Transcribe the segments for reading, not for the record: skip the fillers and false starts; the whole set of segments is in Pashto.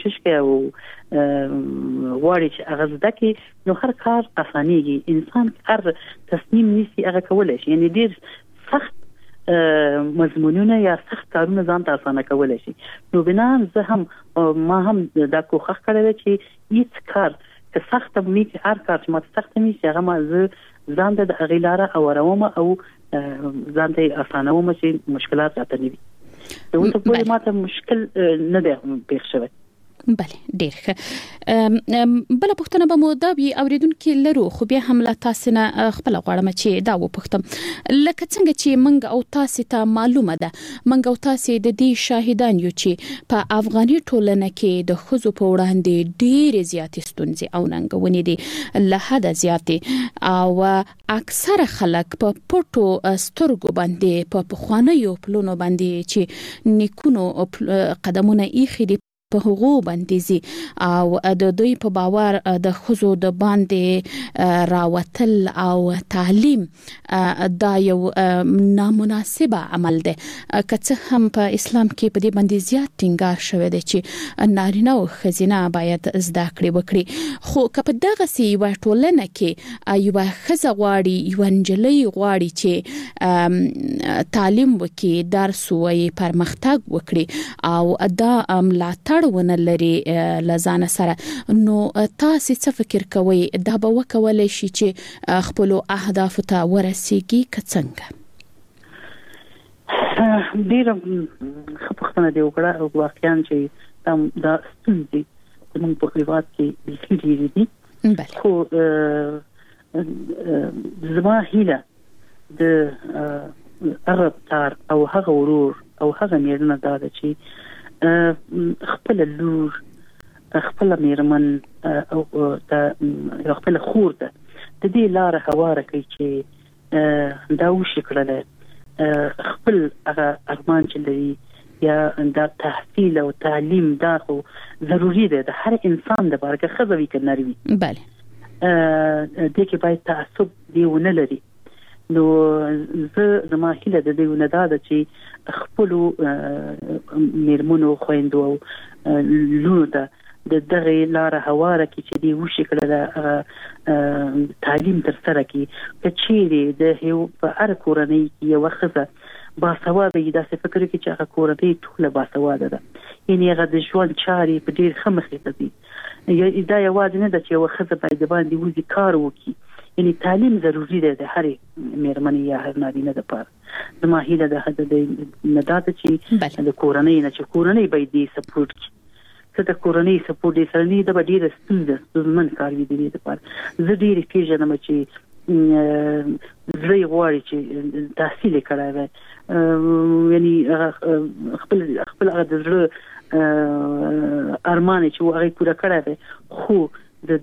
کوشش کوي او غواړي چې هغه زده کړي نو هر کار اسانيږي انسان هر تصمیم نیسي هغه کولای شي یعنی ډیر سخت مضمونونه یا سخت کارونه ځان ته اسانه کولای شي نو بنا زه هم ما هم دا کوښښ کړی چې هیڅ کار که سخت می هر کار چې ما سخت می چې هغه ما ځان ته د غیلاره او رومه او ځان ته اسانه و چې مشکلات راته نه وي نو ته په ما ته مشکل نه دی پیښ شوی بله ډیر ښه بل پښتنه به مو دا وی اوریدونکو لرو خو بیا هم لا تاسو نه خپل غواړم چې دا و پښتم لکه څنګه چې منګ او تاسو ته معلومه ده منګ او تاسو د دې شاهدان یو چې په افغاني ټولنه کې د خزو په وړاندې ډېر زیاتې ستونزې او ننګونې دي له حده زیاتې او اکثره خلک په پټو سترګو باندې په خوانیو پلونو باندې چې نیکونو قدمونه ایخي دي په هغو باندې زی او د دوی په باور د خزو د باندې راوتل او تعلیم دا یو نامناسب عمل دی که هم په اسلام کې په دې باندې زیات ټینګار شوی دی چې نارینه او ښځینه باید زده کړې وکړي خو که په دغه سی یو ټولنه کې یو ښځه غواړي یو نجلۍ غواړي چې تعلیم وکړي درس وایي پرمختګ وکړي او دا ملاتړ ونه لري لزان سره نو تاسو څه فکر کوئ دا به وکولای شي چې خپل اهداف ته ورسیږي که څنګه ډیر خپختنه دی وکړه او واقعا چې دا ستونزې زموږ په هیواد کې ډېرې دي خو زما هیله د عرب تار او هغه ورور او هغه میرمن دا چې خپل لور خپل میرمن او خپل خور ده د دې لار هواره کوي چې دا وشي کړل خپل هغه ارمان چې لري یا د تحصیل او تعلیم دا خو ضروری ده د هر انسان د بارکه خزوي کناروي بله د کې باید تعصب دیونه لري نو زما هیله د دې ونه دا چې خپل میرمنو خويندو لونو ته د دغه لار هواره کې چې دی وشي کړل تعلیم تر سره کې چې د هیو په هر کورنۍ کې یو خزه باسواده دا څه فکر کې چې هغه کورنۍ ټول باسواده ده یعنی هغه د ژوند چاري په ډیر خمخې ته دي دا یوازې نه ده چې یو خزه باید باندې وځي کار وکړي یعنی تعلیم ضروری ده د هر میرمن یا هر نارینه لپاره زما هیله ده د ندات چې د کورنۍ نه چې کورنۍ باید دې سپورټ کړي څه د کورنۍ سپورټ دې سره نه د ډېر ستونزمن کار وي دې لپاره زه ډېر پیژنم چې زه غواړم چې تحصیل کړای وای یعنی خپل هغه د زړه ارمان چې هغه پوره کړای وای خو د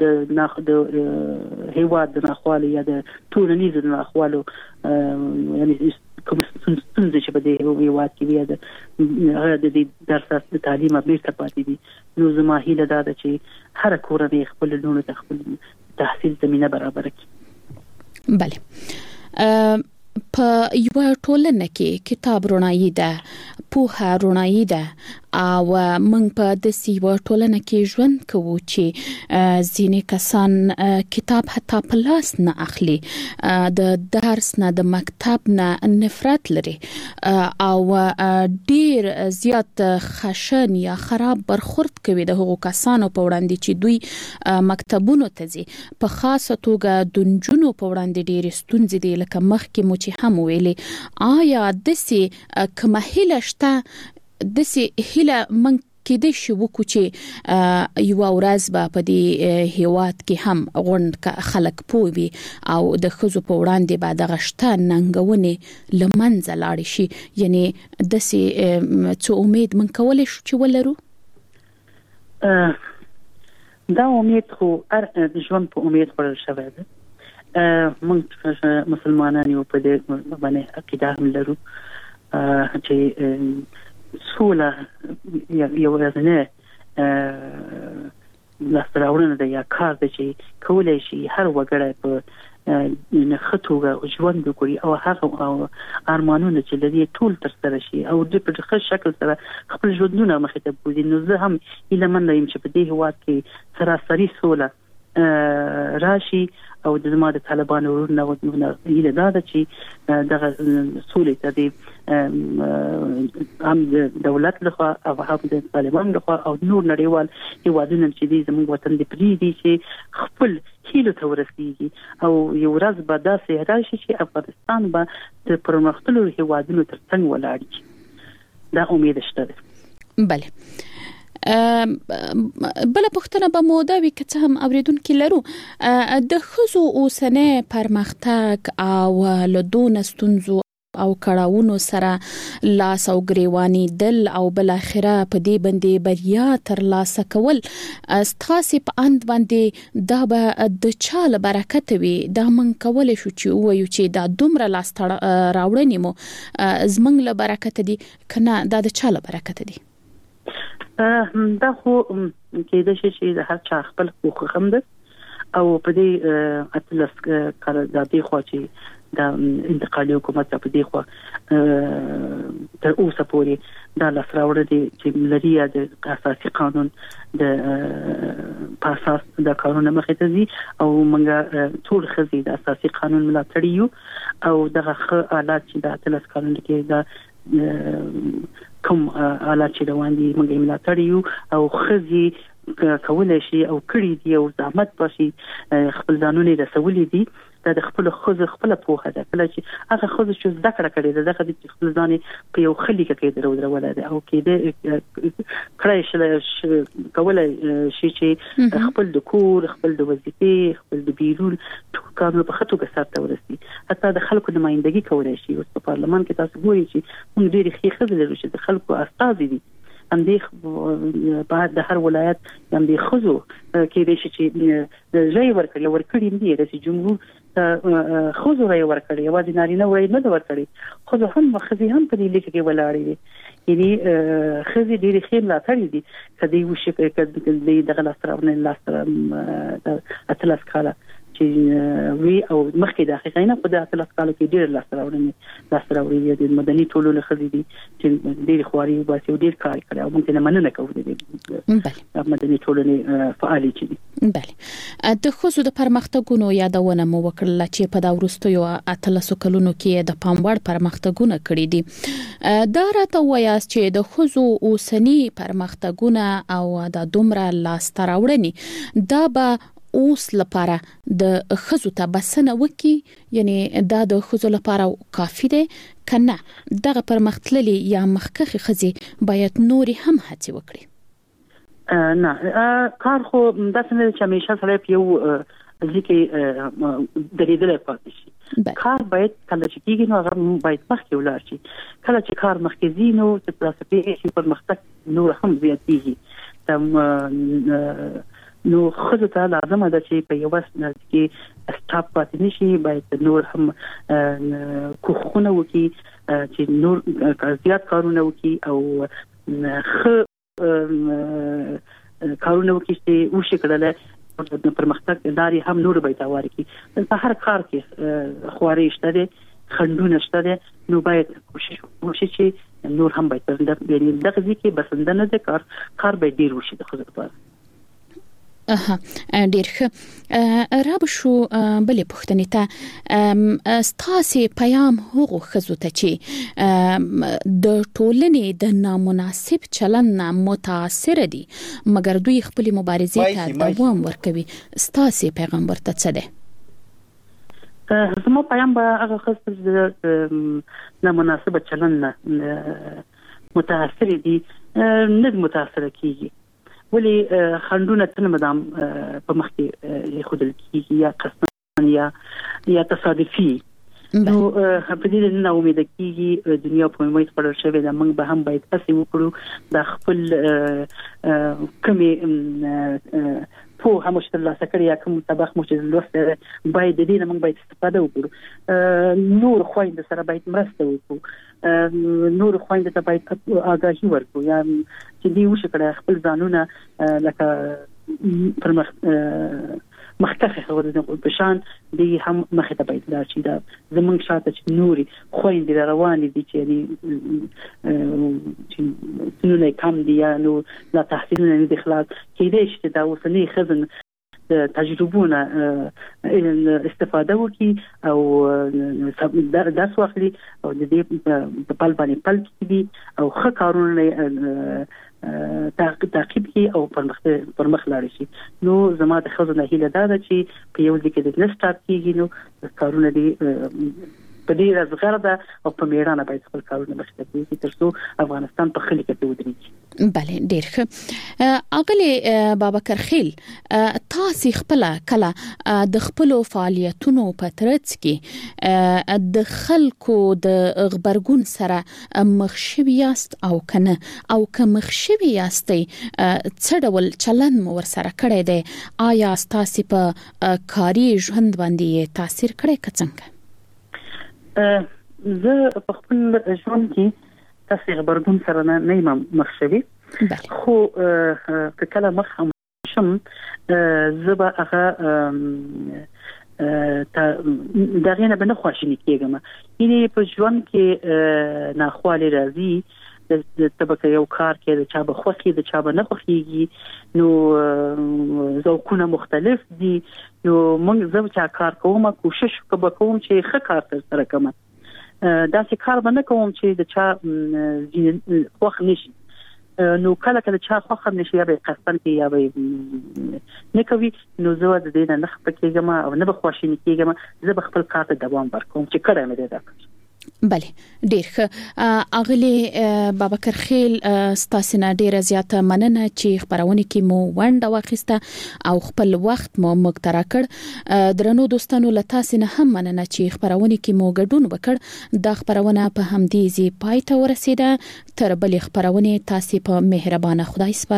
هیواد د ناخوالو یا د ټولنیزو ناخوالو یعنی کوم څنګه چې په دې هیواد کې بیا د درس تعلیم بیرته پاتې دي نو زما هیله ده چې هر کورنۍ خپل لونو ته خپل تحصیل زمينه برابر کړي بله په یو ټولنه کې کتاب رونایي ده پوهه رونایي ده او موږ په داسې یو ټولنه کې ژوند کوو چې ځینې کسان کتاب حتی په لاس نه اخلي د درس نه د مکتب نه نفرت لري او ډیر زیات خشن یا خراب برخورد کوي د هغو کسانو په وړاندې چې دوی مکتبونو ته ځي په خاصه توګه د نجونو په وړاندې ډیر ستونزې دي لکه مخکې مو چې هم ویلي آیا داسې کومه هیله شته داسې هیله من کې د شو وکړو چې یو ورځ به په دې هیواد کې هم غونډ خلک پوي او د خزو په وړاندې به د غشته ننګونې لمنځه لاړ شي یعنی داسې څه امید من کولای شو چې ولرو دا امید خو ژوند په امید خورل شوی ده موږ مسلمانان یو په دې باندې عقیده هم لرو چې سوله یو ورځنه لاسته راوړنه ده یا کار ده چې کولای شي هر وګړی په نه خطوګه ژوند وکړي او هغه ارمانونه چې لري ټول تر سره شي او د په ښه شکل سره خپل ژوندونه مخې ته بوزي. نو زه هم ایله من یم چې په دې هواد کې سراسري سوله راشي او د زما د طالبانو ورونه ایله دا چې دغه سولې ته د هم د دولت لخوا او هم د طالبانو لخوا او نور نړیوال هیوادونه چې دي زموږ وطن د پری دي چې خپل هیله ته ورسیږي او یو ورځ به داسې راشي چې افغانستان به د پرمختللو هیوادونو ترڅنګ ولاړ شي. دا امید شته. بله بل پښتنه به موده وی که څه هم اوریدونکو لرو د خزو اوسنه پرمختګ او لدون استونزو او کړهونو سره لاس او گریوانی دل او بل اخره په دې باندې بریا تر لاسه کول استخاص په اند باندې دا به د چاله برکت وي. دا من کول شو چې وایو چې دا دومره لاس راوړنې مو زمنګ له برکت دي کنه دا د چاله برکت دي. دا خو کېده چې د هر چا خپل حقوق هم ده او په دې اتلس کار د دې خو چې د انتقالي حکومت په دې خو تر اوسه پورې دا لاس راوړل دي چې لري د اساسي قانون د اساس د قانون مخې ته دي او موږ ټول خزي د اساسي قانون ملاتړ یو او دغه حالات چې د اتلس قانون کې دا کوم حالات چې روان دي موږ ملاتړ یو او خزي کولای شي او کړی دی او زحمت پاشي خپل ځانونه رسولې دي. دا د خپل خپل پوهه ده کله چې هغه خو چې ذکر کړی ده دغه د خپل ځان په یو خلی کې درول ده او کې د کړای کولای شي چې خپل د کور خپل د وظیفې خپل د بیرون ټول کارونه په خطو کې سره ورسي. حتی د خلکو نمائندګي کولای شي. او په پارلمان کې تاسو ګورئ چې موږ ډېری خېخه لرو چې د خلکو استازي دي اندې بعد د هر ولایت اندې خزو کې د شي چې ځای ورکړي دي رئیس جمهور خزو راي ورکړي او د نارینه وای نه ورکړي خزو هم خزي هم په دې لیک کې ولاړې دي. یعنی خزي ډېری خیر لا تړي دي کدی وشي کدی دغه لاستر اتلس کاله چې وی او مخکې د حقیقت په د اتلس کاله کې ډېر لاستراوړي د مدني ټولنې خزي دي چې ډېر خواري وباسي او ډېر کار کوي او موږ نه مننه کوو د مدني ټولنې فعالي دي. بله د خصوص د پرمختګونو یادونه مو وکړه چې په دا وروستیو اتلسو کلونو کې د پاموړ پرمختګونه کړی دي. دا راته وایاست چې د خصوص اوسنی پرمختګونه او د دومره لاستراوړنې دا به اوس لپاره د خزو ته بسنه وکي یعنی دا د خزو لپاره کافی ده کنه دغه پرمختللي یا مخکخي خزي باید نوري هم هڅه وکړي. نه کار خو د څنګه چې همیشه سره یو ځکه درېدل پاتې شي. کار باید کله چې کیږي نو هغه باید مخکې ولاړ شي. کله چې کار مخکې زی نو تاسو په پرمختګ نور هم زیاتېږي. نو خزو ته لازمه ده چې په یو وخت کې سټاپ پاتې نشي باید نور هم کوخونه وکي چې نور زیات کارونه وکي او کارونه وکي چې وشي کړل د پرمختګ لاري هم نور باید واري په هر کار کې خواري شته خندونه شته نو باید کوشش چې نور هم باید دغه ځکه بسنده نه ده کار باید ډیر وشي د خزو لپاره. ډیر ښه راب شو بلې پوښتنې ته ستاسو پیام هغه خزو ته چې د ټولنې د نامناسب چلن متاثر دي مګر دوی خپل مبارزې ته دوام ورکوي ستاسو پیغام ورته څه ده؟ زما پیام به هغه خاص د نامناسب چلن متاثر دي نه متاثر کیږي ولی خندونه تل مدام په مخ کې خودل کیږي یا قصدن یا تصادفي نو په دې نه امید کیږي دنیا په موږ خبر شوه دا موږ به هم باید هڅه وکړو د خپل کمی په همشت الله سکریا کوم سبق مو چې لوست باید د دې نه موږ باید استفاده وکړو نور خويند سره باید مرسته وکړو نور خويند ته باید آگاهی ورکړو یا چې دی وشي کړه خپل ځانونه لکه مخکخه خبره په شان دی هم مخه ته باید لاړ شي دا زمونږ شاته چې نوري خويندې روان دي چې سنونه کم دي یا نو لا تحصیلونه نه دي خلاص کېدای شي دا اوسنی خزن تجربونه استفاده وکړي او درس واخلي او د دې په پل باندې پل کړي او ښه کارونه تعقیب کی او پر مخ لاړ شي نو زما د خزنه هیله ده چې په یو ځکه د نستارت کیږي نو کارونه دي په دې راځغره ده او په میړانه باید خپل کارونه مخته کړي ترڅو افغانستان په خلک کې ودرېږي. بله ډیر ښه اغلی بابکر خیل تاسو خپل کله د خپل فعالیتونو په ترڅ کې د خلکو د خبرګون سره مخشوي یاست او کنه او که مخشوي یاستئ څه ډول چلن مو ور سره کړی دی آیا تاسو په کاري ژوند باندې تاثیر کړی څنګه؟ زه په خپل ژوند کې تاسو خبرګون سره نه یم مخشوي خو کله مخ هم شم زه به هغه دغه نه بنه خواشنی کېږم یعنی په ژوند کې ناخواله راځي د طبقه یو کار کې د چا به خوخي د چا به نه خوخيږي نو ذوقونه مختلف دي نو موږ زه چې کار کوم کوشش کوم چې ښه کار سره کوم دا چې کار به نه کوم چې د چا خوخ نشي نو کله چا خوخ نشي یا به قصدن کې یا به نه کوي نو زه د دې نه خپکېږم او نه به خواشنی کېږم زه به خپل کار ته دوام ورکوم چې کړه مې ده بله ډیر ښه اغلی بابکر خیل ستاسو نه ډیره زیاته مننه چې خبرونه کې مو ونده واخیسته او خپل وخت مو مقتره کړ درنو دوستانو لته سینه هم مننه چې خبرونه کې مو ګډون وکړ دا خبرونه په همدې زی پای ته ورسیده تر بل خبرونه تاسو په مهربانه خدای